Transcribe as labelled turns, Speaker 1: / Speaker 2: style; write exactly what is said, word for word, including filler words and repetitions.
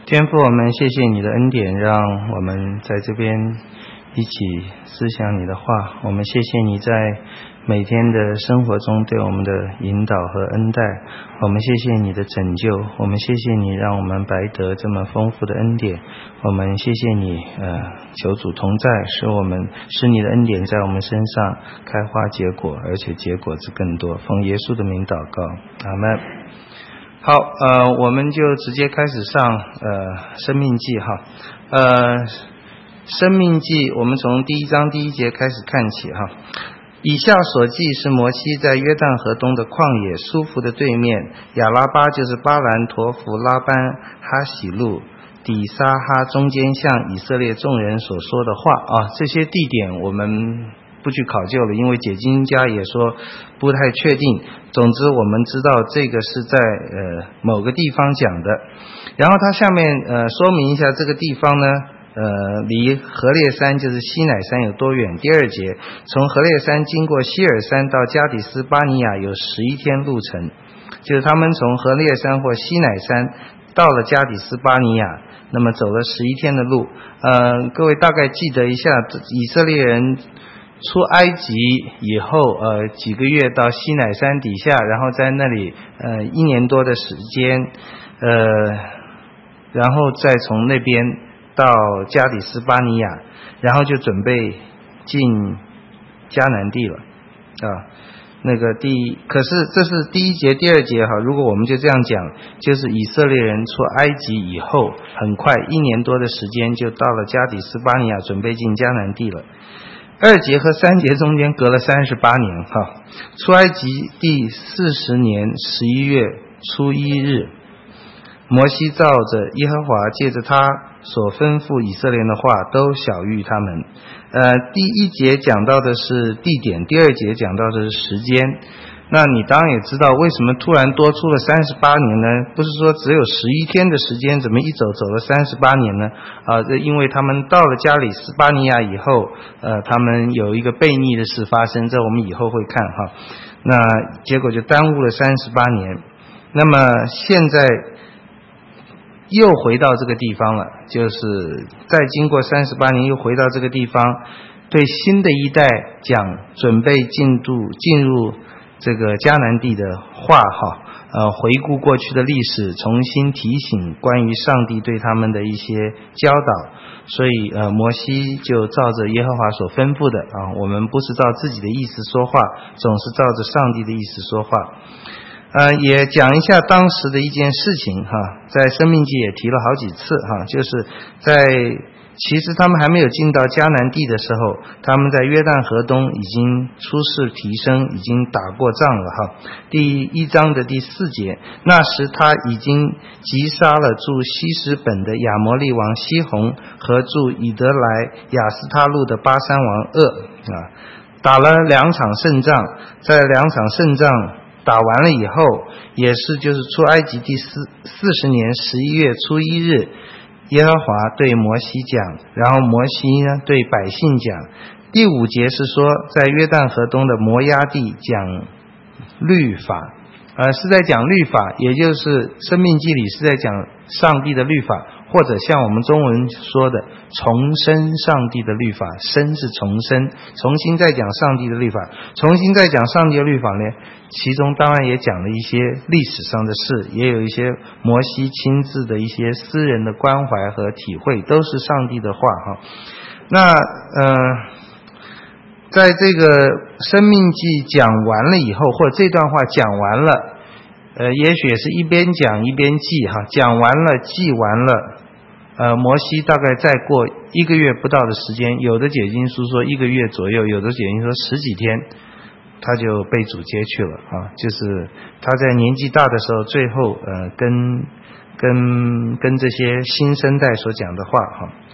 Speaker 1: 天父，我们谢谢你的恩典，让我们在这边一起思想你的话。我们谢谢你在每天的生活中对我们的引导和恩待，我们谢谢你的拯救，我们谢谢你让我们白得这么丰富的恩典，我们谢谢你呃，求主同在，使我们使你的恩典在我们身上开花结果，而且结果子更多。奉耶稣的名祷告，阿们。好，呃，我们就直接开始上呃生命记哈，呃，生命记我们从第一章第一节开始看起哈。以下所记是摩西在约旦河东的旷野舒服的对面，亚拉巴就是巴兰、陀弗、拉班、哈喜路、底沙哈中间向以色列众人所说的话啊，这些地点我们不去考究了，因为解经家也说不太确定。总之我们知道这个是在呃某个地方讲的。然后他下面呃说明一下这个地方呢呃离何烈山就是西乃山有多远。第二节，从何烈山经过希尔山到加底斯巴尼亚有十一天路程，就是他们从何烈山或西乃山到了加底斯巴尼亚，那么走了十一天的路。呃各位大概记得一下，以色列人出埃及以后呃几个月到西乃山底下，然后在那里呃一年多的时间，呃然后再从那边到加底斯巴尼亚，然后就准备进迦南地了啊。那个第一，可是这是第一节第二节哈，如果我们就这样讲，就是以色列人出埃及以后很快一年多的时间就到了加底斯巴尼亚，准备进迦南地了。二节和三节中间隔了三十八年哈。出埃及第四十年十一月初一日，摩西照着耶和华借着他所吩咐以色列人的话，都晓谕他们。呃，第一节讲到的是地点，第二节讲到的是时间。那你当然也知道为什么突然多出了三十八年呢？不是说只有十一天的时间，怎么一走走了三十八年呢？啊，这因为他们到了加里斯巴尼亚以后，呃，他们有一个悖逆的事发生，这我们以后会看哈。那结果就耽误了三十八年。那么现在又回到这个地方了，就是再经过三十八年又回到这个地方，对新的一代讲准备进入进入这个迦南地的话哈，呃，回顾过去的历史，重新提醒关于上帝对他们的一些教导。所以呃，摩西就照着耶和华所吩咐的啊，我们不是照自己的意思说话，总是照着上帝的意思说话。呃，也讲一下当时的一件事情哈，在生命记也提了好几次哈，就是在其实他们还没有进到迦南地的时候，他们在约旦河东已经出世提升，已经打过仗了哈。第一章的第四节，那时他已经击杀了住西什本的亚摩利王西宏和住以德来亚斯他路的巴珊王噩啊，打了两场胜仗。在两场胜仗打完了以后，也是就是出埃及第四四十年十一月初一日，耶和华对摩西讲，然后摩西呢对百姓讲。第五节是说在约旦河东的摩押地讲律法，呃，是在讲律法，也就是生命记里是在讲上帝的律法，或者像我们中文说的重生上帝的律法，生是重生，重新再讲上帝的律法，重新再讲上帝的律法呢，其中当然也讲了一些历史上的事，也有一些摩西亲自的一些私人的关怀和体会，都是上帝的话哈。那呃在这个生命记讲完了以后，或者这段话讲完了，呃，也许也是一边讲一边记哈，讲完了记完了，呃，摩西大概再过一个月不到的时间，有的解经书说一个月左右，有的解经说十几天，他就被主接去了啊，就是他在年纪大的时候，最后呃跟跟跟这些新生代所讲的话哈。